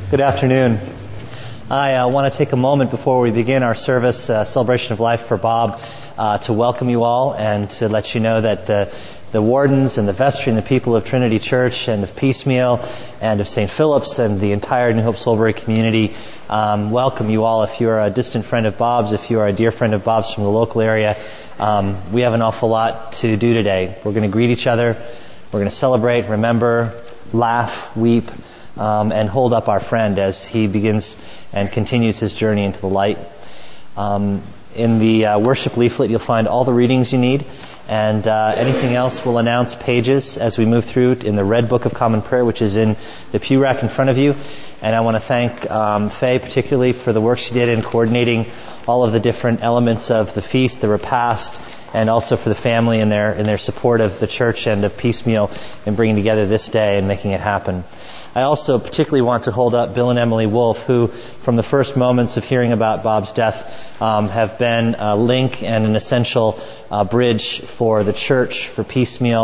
Good afternoon. I want to take a moment before we begin our service, Celebration of Life for Bob, to welcome you all and to let you know that the wardens and the vestry and the people of Trinity Church and of Piecemeal and of St. Philip's and the entire New Hope Soulbury community welcome you all. If you're a distant friend of Bob's, if you are a dear friend of Bob's from the local area, we have an awful lot to do today. We're going to greet each other. We're going to celebrate, remember, laugh, weep, and hold up our friend as he begins and continues his journey into the light. In the worship leaflet, you'll find all the readings you need, and anything else we'll announce pages as we move through in the Red Book of Common Prayer, which is in the pew rack in front of you. And I want to thank Faye particularly for the work she did in coordinating all of the different elements of the feast, the repast, and also for the family and their support of the church and of Piecemeal in bringing together this day and making it happen. I also particularly want to hold up Bill and Emily Wolf, who, from the first moments of hearing about Bob's death, have been a link and an essential bridge for the church, for Piecemeal,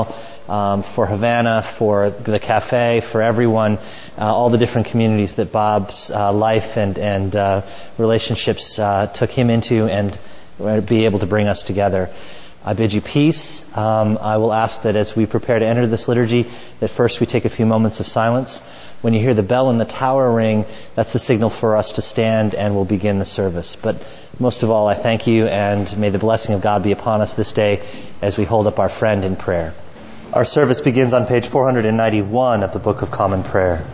for Havana, for the cafe, for everyone, all the different communities that Bob's life and relationships took him into and be able to bring us together. I bid you peace. I will ask that as we prepare to enter this liturgy, that first we take a few moments of silence. When you hear the bell in the tower ring, that's the signal for us to stand and we'll begin the service. But most of all, I thank you, and may the blessing of God be upon us this day as we hold up our friend in prayer. Our service begins on page 491 of the Book of Common Prayer.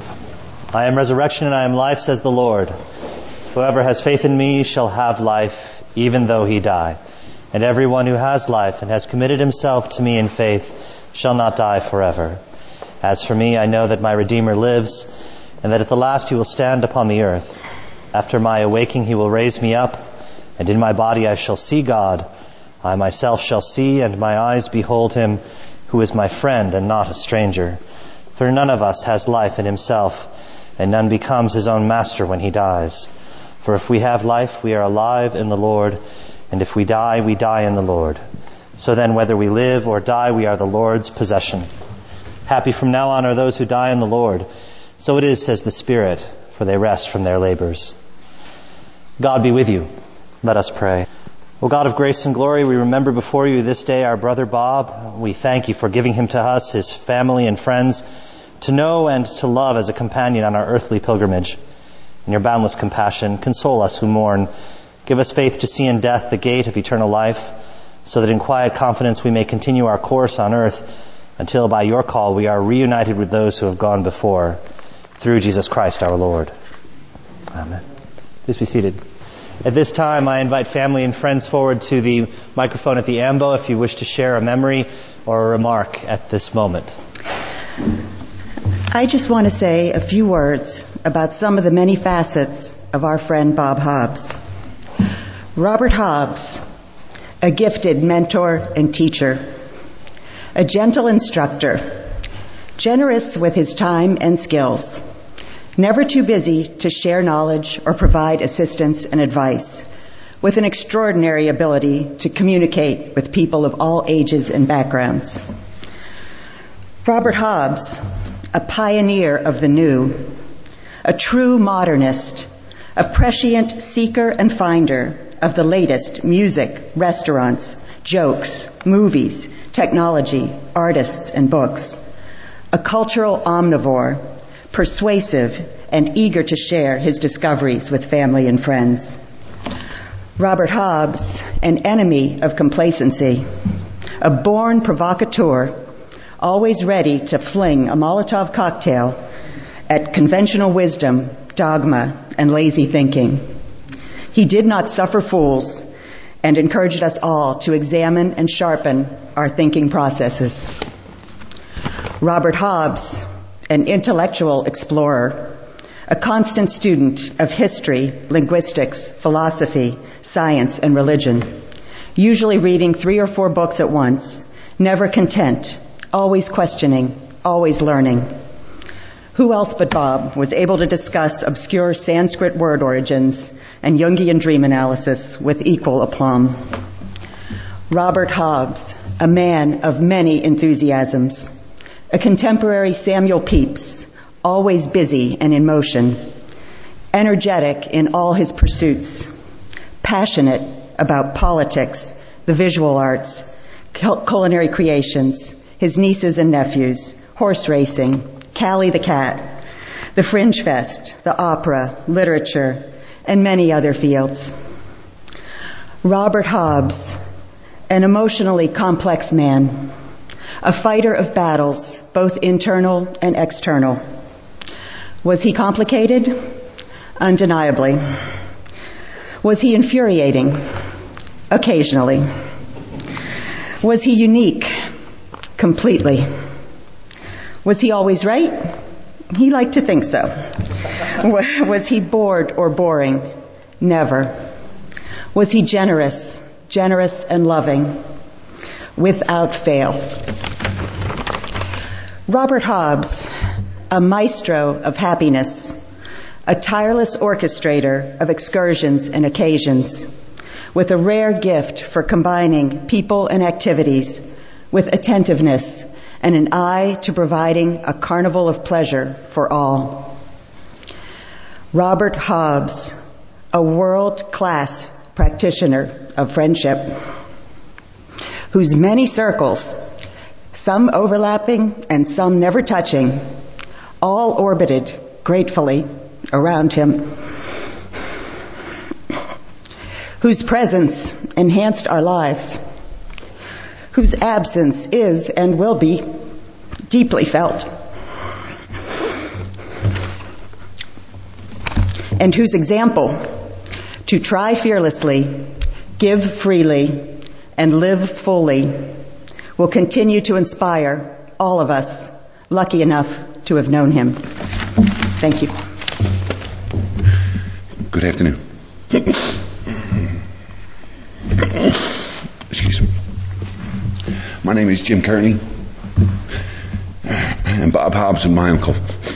I am resurrection and I am life, says the Lord. Whoever has faith in me shall have life, even though he die. And everyone who has life and has committed himself to me in faith shall not die forever. As for me, I know that my Redeemer lives, and that at the last he will stand upon the earth. After my awaking he will raise me up, and in my body I shall see God. I myself shall see, and my eyes behold him, who is my friend and not a stranger. For none of us has life in himself, and none becomes his own master when he dies. For if we have life, we are alive in the Lord, and if we die in the Lord. So then, whether we live or die, we are the Lord's possession. Happy from now on are those who die in the Lord. So it is, says the Spirit, for they rest from their labors. God be with you. Let us pray. O God of grace and glory, we remember before you this day our brother Bob. We thank you for giving him to us, his family and friends, to know and to love as a companion on our earthly pilgrimage. In your boundless compassion, console us who mourn. Give us faith to see in death the gate of eternal life, so that in quiet confidence we may continue our course on earth until by your call we are reunited with those who have gone before. Through Jesus Christ our Lord. Amen. Please be seated. At this time, I invite family and friends forward to the microphone at the ambo if you wish to share a memory or a remark at this moment. I just want to say a few words about some of the many facets of our friend Bob Hobbs. Robert Hobbs, a gifted mentor and teacher, a gentle instructor, generous with his time and skills, never too busy to share knowledge or provide assistance and advice, with an extraordinary ability to communicate with people of all ages and backgrounds. Robert Hobbs, a pioneer of the new, a true modernist, a prescient seeker and finder of the latest music, restaurants, jokes, movies, technology, artists, and books. A cultural omnivore, persuasive and eager to share his discoveries with family and friends. Robert Hobbs, an enemy of complacency, a born provocateur, always ready to fling a Molotov cocktail at conventional wisdom, dogma, and lazy thinking. He did not suffer fools and encouraged us all to examine and sharpen our thinking processes. Robert Hobbs, an intellectual explorer, a constant student of history, linguistics, philosophy, science, and religion, usually reading 3 or 4 books at once, never content, always questioning, always learning. Who else but Bob was able to discuss obscure Sanskrit word origins and Jungian dream analysis with equal aplomb? Robert Hobbs, a man of many enthusiasms, a contemporary Samuel Pepys, always busy and in motion, energetic in all his pursuits, passionate about politics, the visual arts, culinary creations, his nieces and nephews, horse racing, Callie the cat, the Fringe Fest, the opera, literature, and many other fields. Robert Hobbs, an emotionally complex man, a fighter of battles, both internal and external. Was he complicated? Undeniably. Was he infuriating? Occasionally. Was he unique? Completely. Was he always right? He liked to think so. Was he bored or boring? Never. Was he generous and loving? Without fail. Robert Hobbs, a maestro of happiness, a tireless orchestrator of excursions and occasions, with a rare gift for combining people and activities with attentiveness and an eye to providing a carnival of pleasure for all. Robert Hobbs, a world-class practitioner of friendship, whose many circles, some overlapping and some never touching, all orbited gratefully around him, whose presence enhanced our lives, whose absence is and will be deeply felt, and whose example to try fearlessly, give freely, and live fully will continue to inspire all of us lucky enough to have known him. Thank you. Good afternoon. Excuse me. My name is Jim Kearney, and Bob Hobbs is my uncle.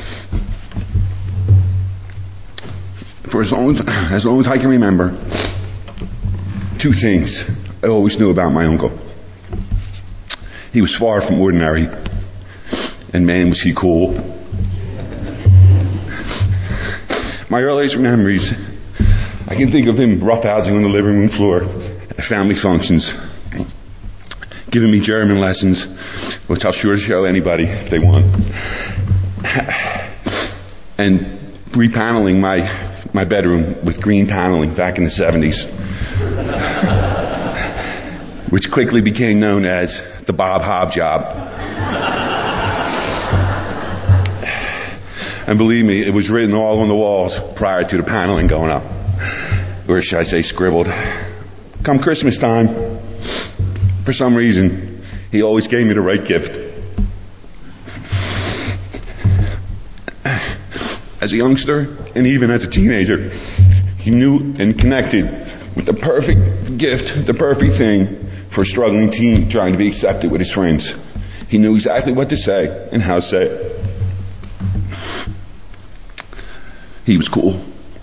For as long as I can remember, two things I always knew about my uncle. He was far from ordinary, and man was he cool. My earliest memories, I can think of him roughhousing on the living room floor at family functions, giving me German lessons, which I'll sure show anybody if they want, and repaneling my bedroom with green paneling back in the 70s, which quickly became known as the Bob Hobbs job. And believe me, it was written all on the walls prior to the paneling going up. Or should I say scribbled. Come Christmas time, for some reason, he always gave me the right gift. As a youngster, and even as a teenager, he knew and connected with the perfect gift, the perfect thing for a struggling teen trying to be accepted with his friends. He knew exactly what to say and how to say it. He was cool.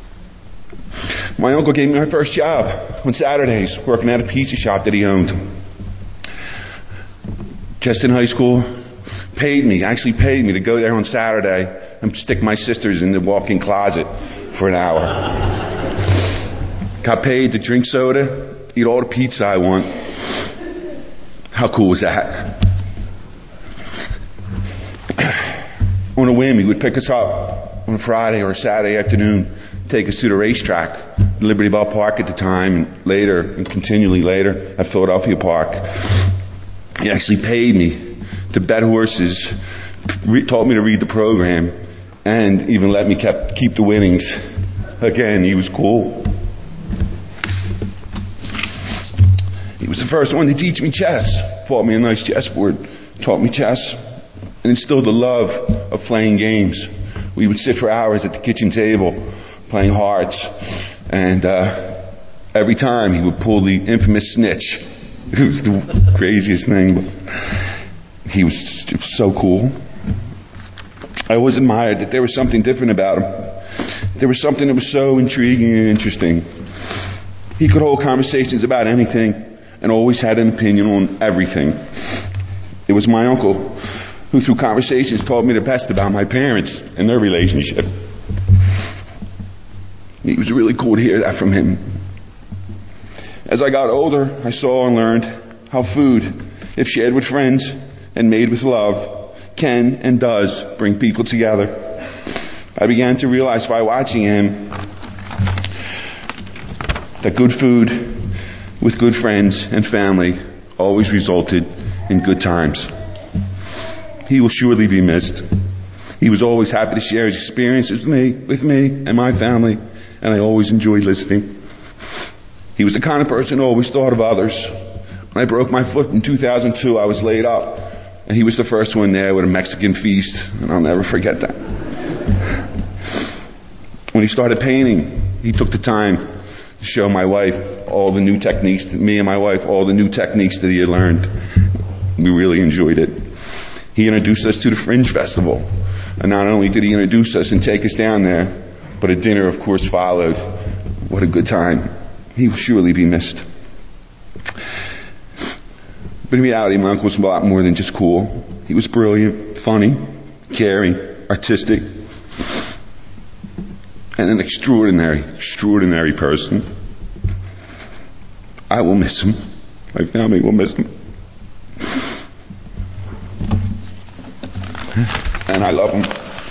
My uncle gave me my first job on Saturdays, working at a pizza shop that he owned. Just in high school, actually paid me to go there on Saturday and stick my sisters in the walk-in closet for an hour. Got paid to drink soda, eat all the pizza I want. How cool was that? On a whim, he would pick us up on a Friday or a Saturday afternoon, take us to the racetrack, Liberty Bell Park at the time, and later, and continually later, at Philadelphia Park. He actually paid me to bet horses, taught me to read the program, and even let me keep the winnings. Again, he was cool. He was the first one to teach me chess, bought me a nice chessboard, taught me chess, and instilled the love of playing games. We would sit for hours at the kitchen table playing hearts, and every time he would pull the infamous snitch. It was the craziest thing. He was so cool. I always admired that there was something different about him. There was something that was so intriguing and interesting. He could hold conversations about anything and always had an opinion on everything. It was my uncle who, through conversations, taught me the best about my parents and their relationship. It was really cool to hear that from him. As I got older, I saw and learned how food, if shared with friends and made with love, can and does bring people together. I began to realize by watching him that good food with good friends and family always resulted in good times. He will surely be missed. He was always happy to share his experiences with me and my family, and I always enjoyed listening. He was the kind of person who always thought of others. When I broke my foot in 2002, I was laid up, and he was the first one there with a Mexican feast, and I'll never forget that. When he started painting, he took the time to show my wife all the new techniques, me and my wife, all the new techniques that he had learned. We really enjoyed it. He introduced us to the Fringe Festival, and not only did he introduce us and take us down there, but a dinner, of course, followed. What a good time. He will surely be missed. But in reality, my uncle was a lot more than just cool. He was brilliant, funny, caring, artistic, and an extraordinary person. I will miss him. My family will miss him. And I love him.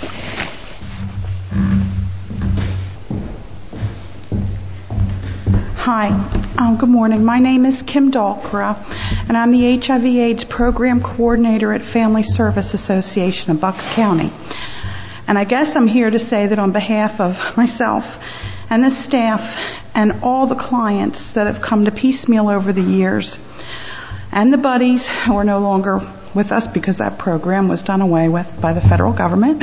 Hi, good morning. My name is Kim Dalkra, and I'm the HIV/AIDS Program Coordinator at Family Service Association of Bucks County. And I guess I'm here to say that on behalf of myself and the staff and all the clients that have come to Piecemeal over the years, and the buddies who are no longer with us because that program was done away with by the federal government,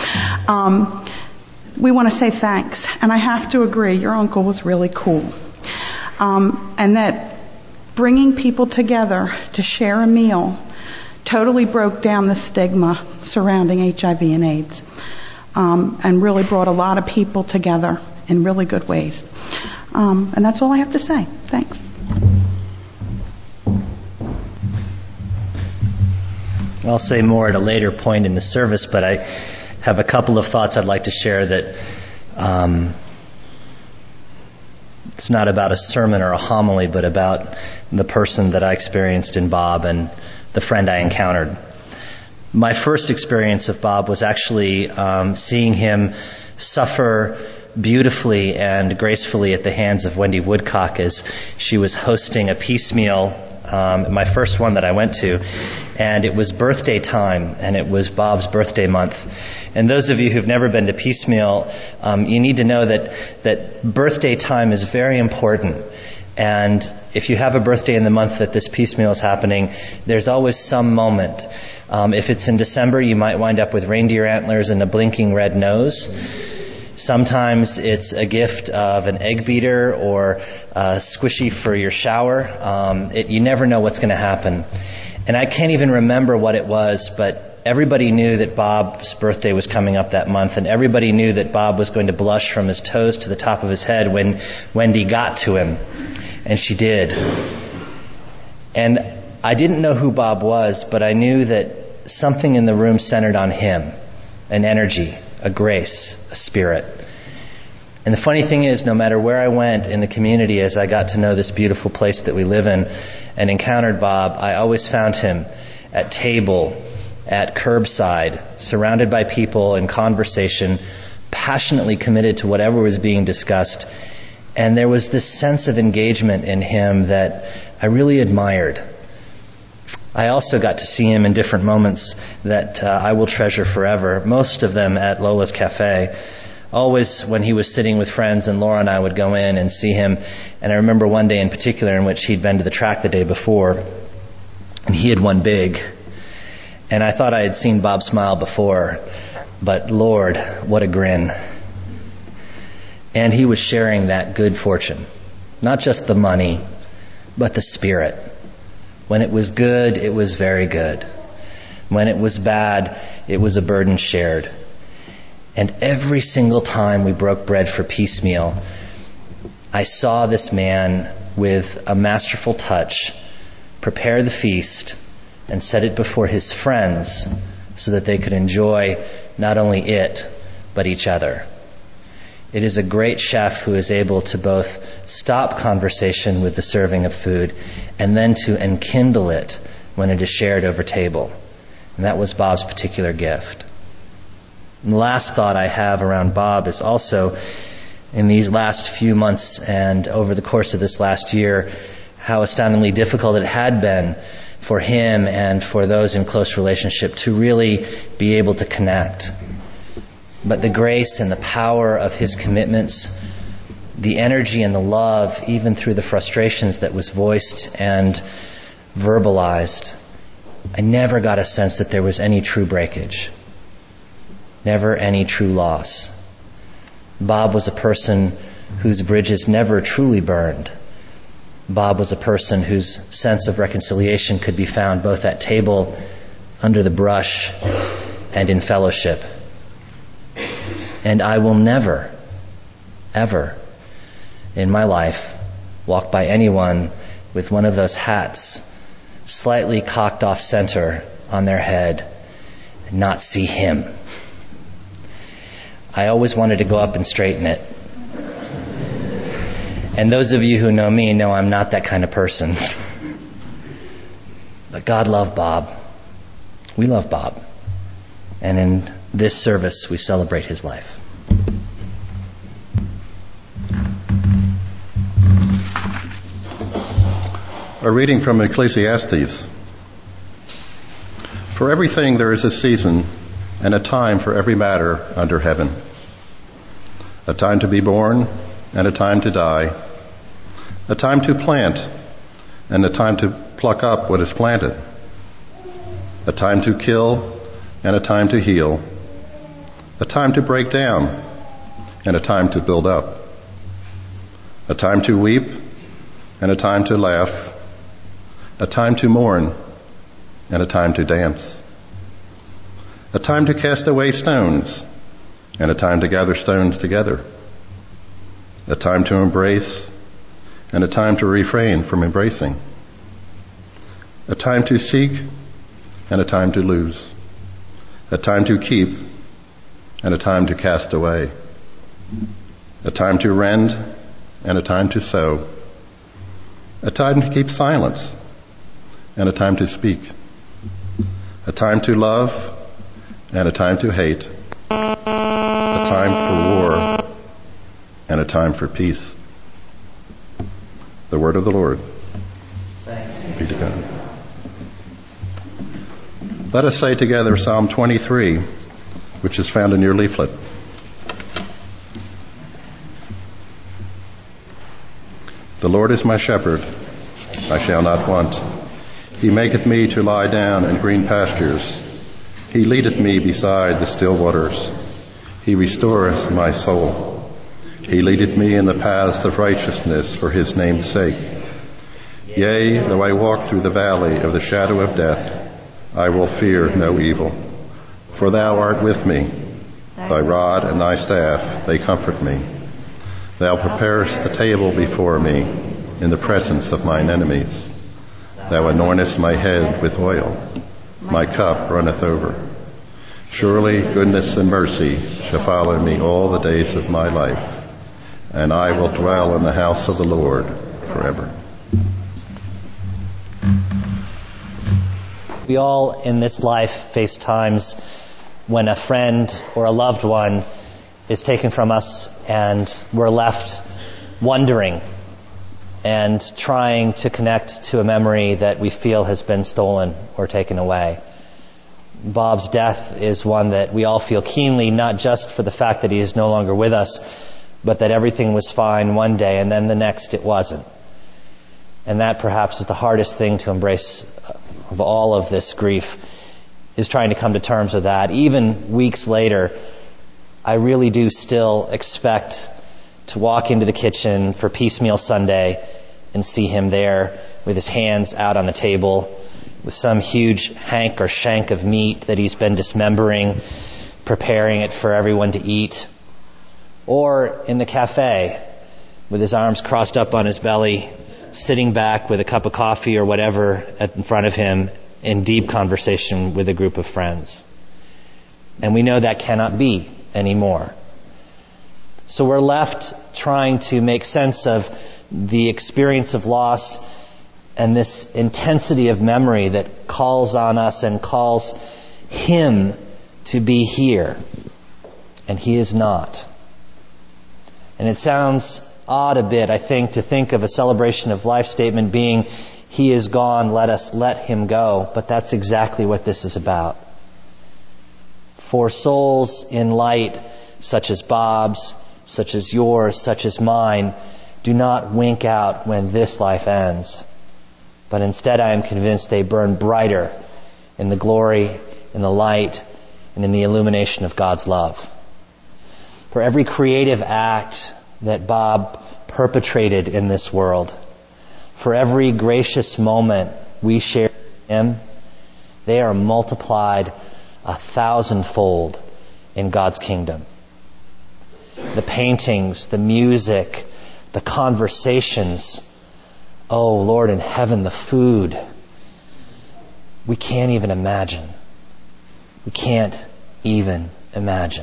we want to say thanks. And I have to agree, your uncle was really cool. And that bringing people together to share a meal totally broke down the stigma surrounding HIV and AIDS, and really brought a lot of people together in really good ways. And that's all I have to say. Thanks. I'll say more at a later point in the service, but I have a couple of thoughts I'd like to share that it's not about a sermon or a homily, but about the person that I experienced in Bob and the friend I encountered. My first experience of Bob was actually seeing him suffer beautifully and gracefully at the hands of Wendy Woodcock as she was hosting a Piecemeal, my first one that I went to, and it was birthday time, and it was Bob's birthday month. And those of you who've never been to Piecemeal, you need to know that birthday time is very important. And if you have a birthday in the month that this Piecemeal is happening, there's always some moment. If it's in December, you might wind up with reindeer antlers and a blinking red nose. Sometimes it's a gift of an egg beater or a squishy for your shower. You never know what's going to happen. And I can't even remember what it was, but everybody knew that Bob's birthday was coming up that month, and everybody knew that Bob was going to blush from his toes to the top of his head when Wendy got to him. And she did. And I didn't know who Bob was, but I knew that something in the room centered on him. An energy, a grace, a spirit. And the funny thing is, no matter where I went in the community as I got to know this beautiful place that we live in and encountered Bob, I always found him at table, at curbside, surrounded by people in conversation, passionately committed to whatever was being discussed. And there was this sense of engagement in him that I really admired. I also got to see him in different moments that I will treasure forever, most of them at Lola's Cafe. Always when he was sitting with friends, and Laura and I would go in and see him. And I remember one day in particular in which he'd been to the track the day before, and he had won big. And I thought I had seen Bob smile before, but Lord, what a grin. And he was sharing that good fortune. Not just the money, but the spirit. When it was good, it was very good. When it was bad, it was a burden shared. And every single time we broke bread for Piecemeal, I saw this man with a masterful touch prepare the feast and set it before his friends so that they could enjoy not only it, but each other. It is a great chef who is able to both stop conversation with the serving of food and then to enkindle it when it is shared over table. And that was Bob's particular gift. And the last thought I have around Bob is also, in these last few months and over the course of this last year, how astoundingly difficult it had been for him and for those in close relationship to really be able to connect. But the grace and the power of his commitments, the energy and the love, even through the frustrations that was voiced and verbalized, I never got a sense that there was any true breakage. Never any true loss. Bob was a person whose bridges never truly burned. Bob was a person whose sense of reconciliation could be found both at table, under the brush, and in fellowship. And I will never, ever in my life walk by anyone with one of those hats slightly cocked off center on their head and not see him. I always wanted to go up and straighten it. And those of you who know me know I'm not that kind of person. But God loved Bob. We love Bob. And in this service, we celebrate his life. A reading from Ecclesiastes. For everything there is a season and a time for every matter under heaven. A time to be born and a time to die. A time to plant and a time to pluck up what is planted. A time to kill and a time to heal. A time to break down and a time to build up. A time to weep and a time to laugh. A time to mourn and a time to dance. A time to cast away stones and a time to gather stones together. A time to embrace and a time to refrain from embracing. A time to seek and a time to lose. A time to keep and a time to cast away. A time to rend and a time to sow. A time to keep silence and a time to speak. A time to love and a time to hate. A time for war and a time for peace. The word of the Lord. Thanks be to God. Let us say together Psalm 23, which is found in your leaflet. The Lord is my shepherd, I shall not want. He maketh me to lie down in green pastures. He leadeth me beside the still waters. He restoreth my soul. He leadeth me in the paths of righteousness for his name's sake. Yea, though I walk through the valley of the shadow of death, I will fear no evil. For thou art with me. Thy rod and thy staff, they comfort me. Thou preparest the table before me in the presence of mine enemies. Thou anointest my head with oil. My cup runneth over. Surely goodness and mercy shall follow me all the days of my life, and I will dwell in the house of the Lord forever. We all in this life face times when a friend or a loved one is taken from us and we're left wondering and trying to connect to a memory that we feel has been stolen or taken away. Bob's death is one that we all feel keenly, not just for the fact that he is no longer with us, but that everything was fine one day and then the next it wasn't. And that perhaps is the hardest thing to embrace of all of this grief, is trying to come to terms with that. Even weeks later, I really do still expect to walk into the kitchen for piecemeal Sunday and see him there with his hands out on the table with some huge hank or shank of meat that he's been dismembering, preparing it for everyone to eat. Or in the cafe with his arms crossed up on his belly, sitting back with a cup of coffee or whatever in front of him in deep conversation with a group of friends. And we know that cannot be anymore. So we're left trying to make sense of the experience of loss and this intensity of memory that calls on us and calls him to be here. And he is not. And it sounds odd a bit, I think, to think of a celebration of life statement being, he is gone, let us let him go. But that's exactly what this is about. For souls in light, such as Bob's, such as yours, such as mine, do not wink out when this life ends. But instead, I am convinced they burn brighter in the glory, in the light, and in the illumination of God's love. For every creative act that Bob perpetrated in this world, for every gracious moment we share with him, they are multiplied 1,000-fold in God's kingdom. The paintings, the music, the conversations, oh Lord in heaven, the food, we can't even imagine. We can't even imagine.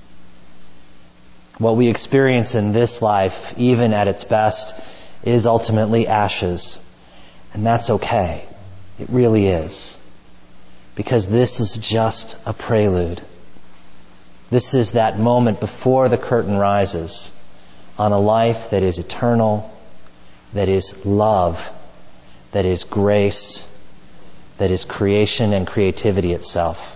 What we experience in this life, even at its best, is ultimately ashes. And that's okay. It really is. Because this is just a prelude. This is that moment before the curtain rises on a life that is eternal, that is love, that is grace, that is creation and creativity itself.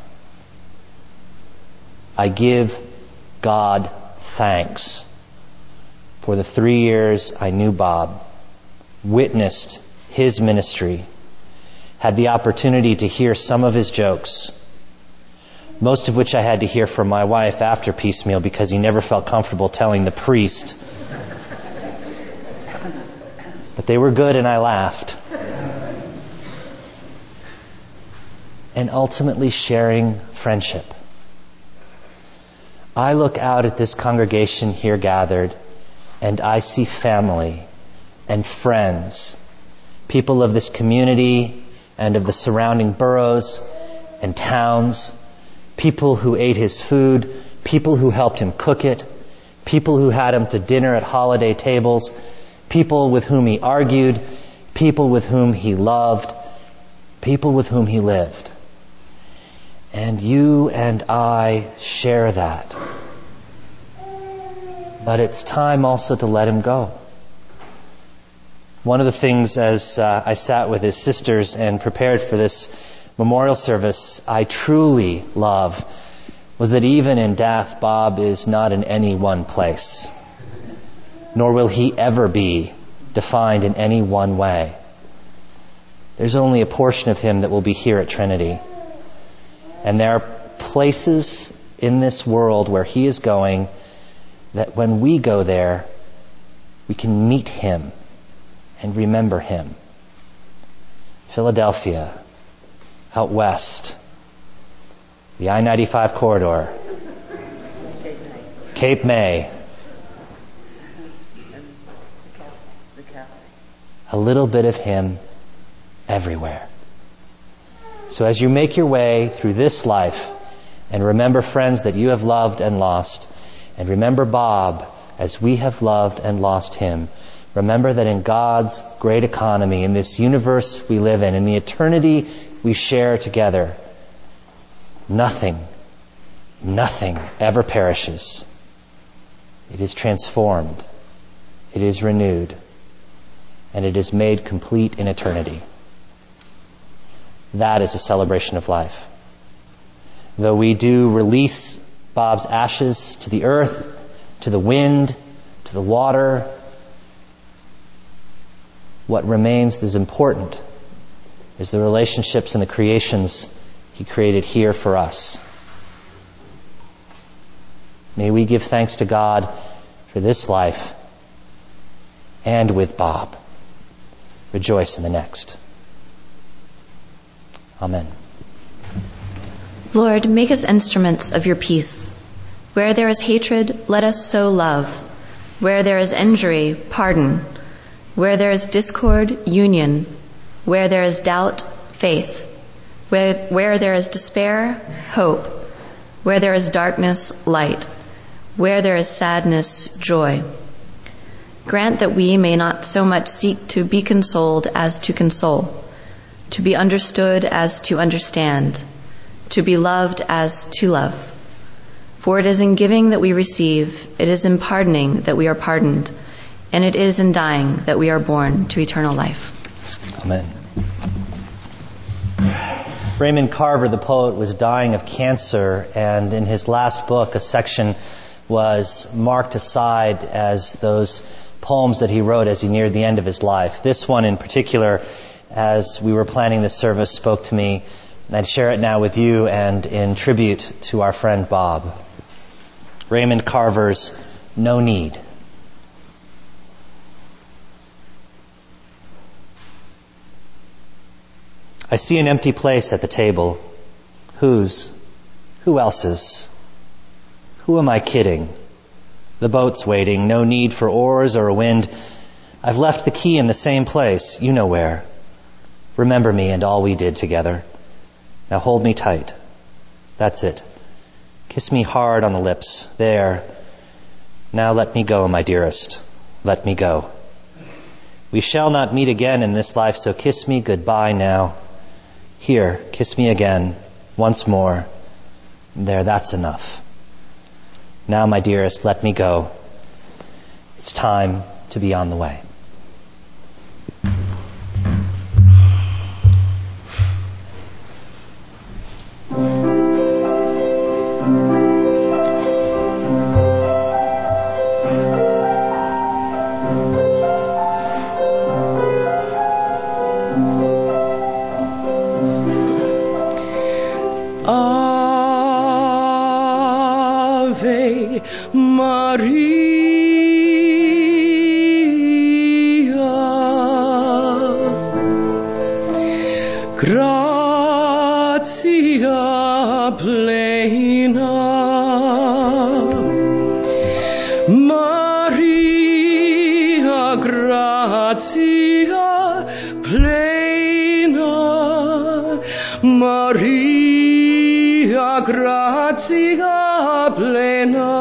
I give God thanks for the 3 years I knew Bob, witnessed his ministry, had the opportunity to hear some of his jokes, most of which I had to hear from my wife after piecemeal because he never felt comfortable telling the priest. But they were good and I laughed. And ultimately sharing friendship. I look out at this congregation here gathered and I see family and friends, people of this community and of the surrounding boroughs and towns, people who ate his food, people who helped him cook it, people who had him to dinner at holiday tables, people with whom he argued, people with whom he loved, people with whom he lived. And you and I share that. But it's time also to let him go. One of the things as I sat with his sisters and prepared for this memorial service, I truly love was that even in death, Bob is not in any one place. Nor will he ever be defined in any one way. There's only a portion of him that will be here at Trinity. And there are places in this world where he is going that when we go there, we can meet him and remember him. Philadelphia, out west, the I-95 corridor, Cape May, a little bit of him everywhere. So as you make your way through this life and remember friends that you have loved and lost, and remember Bob as we have loved and lost him, remember that in God's great economy, in this universe we live in the eternity we share together, nothing ever perishes. It is transformed, it is renewed, and it is made complete in eternity. That is a celebration of life. Though we do release Bob's ashes to the earth, to the wind, to the water, what remains is important is the relationships and the creations he created here for us. May we give thanks to God for this life and with Bob. Rejoice in the next. Amen. Lord, make us instruments of your peace. Where there is hatred, let us sow love. Where there is injury, pardon. Where there is discord, union. Where there is doubt, faith. Where there is despair, hope. Where there is darkness, light. Where there is sadness, joy. Grant that we may not so much seek to be consoled as to console, to be understood as to understand, to be loved as to love. For it is in giving that we receive, it is in pardoning that we are pardoned, and it is in dying that we are born to eternal life. Amen. Raymond Carver, the poet, was dying of cancer, and in his last book, a section was marked aside as those poems that he wrote as he neared the end of his life. This one in particular, as we were planning this service, spoke to me, and I'd share it now with you and in tribute to our friend Bob. Raymond Carver's No Need. I see an empty place at the table. Whose? Who else's? Who am I kidding? The boat's waiting, no need for oars or a wind. I've left the key in the same place, you know where. Remember me and all we did together. Now hold me tight. That's it. Kiss me hard on the lips. There. Now let me go, my dearest. Let me go. We shall not meet again in this life, so kiss me goodbye now. Here, kiss me again, once more. There, that's enough. Now, my dearest, let me go. It's time to be on the way. Ave Maria, gratia plena, Maria, gratia plena, Maria, gratia plena.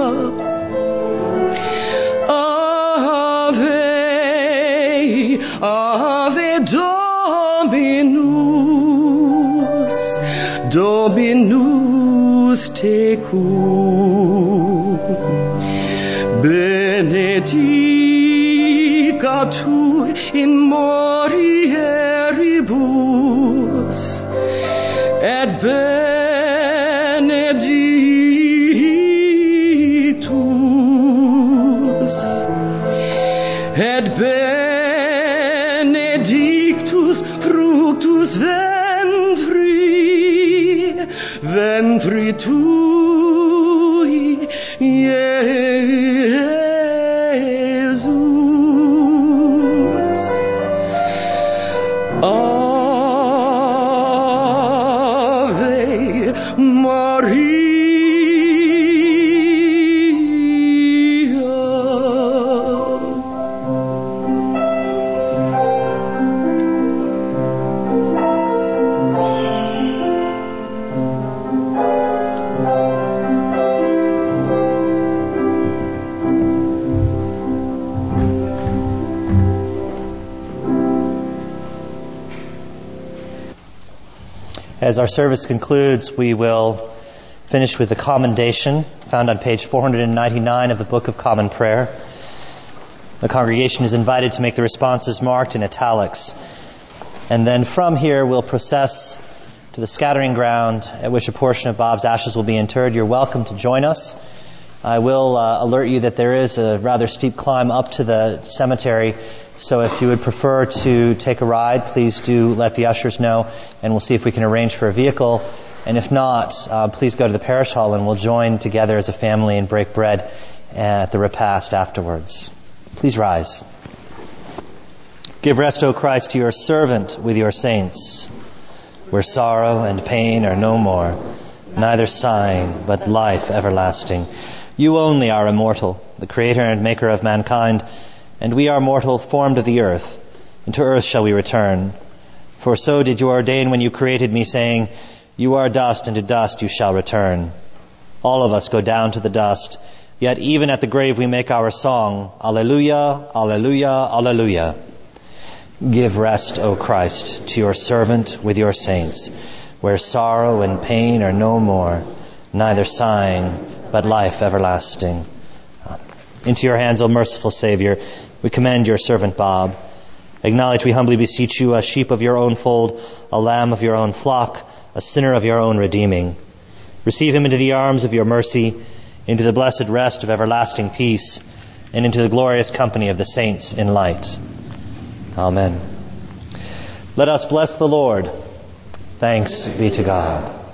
Ave, Ave Dominus, Dominus tecum, benedicatur in morieribus, et benedictus, et benedictus fructus ventri tui, Iesus. Ave Maria. As our service concludes, we will finish with the commendation found on page 499 of the Book of Common Prayer. The congregation is invited to make the responses marked in italics. And then from here, we'll process to the scattering ground at which a portion of Bob's ashes will be interred. You're welcome to join us. I will alert you that there is a rather steep climb up to the cemetery, so if you would prefer to take a ride, please do let the ushers know, and we'll see if we can arrange for a vehicle. And if not, please go to the parish hall and we'll join together as a family and break bread at the repast afterwards. Please rise. Give rest, O Christ, to your servant with your saints, where sorrow and pain are no more, neither sighing, but life everlasting. You only are immortal, the creator and maker of mankind, and we are mortal, formed of the earth, and to earth shall we return. For so did you ordain when you created me, saying, you are dust, and to dust you shall return. All of us go down to the dust, Yet even at the grave we make our song, Alleluia, Alleluia, Alleluia. Give rest, O Christ, to your servant with your saints, where sorrow and pain are no more, neither sighing, but life everlasting. Into your hands, O merciful Savior, we commend your servant Bob. Acknowledge, we humbly beseech you, a sheep of your own fold, a lamb of your own flock, a sinner of your own redeeming. Receive him into the arms of your mercy, into the blessed rest of everlasting peace, and into the glorious company of the saints in light. Amen. Let us bless the Lord. Thanks be to God.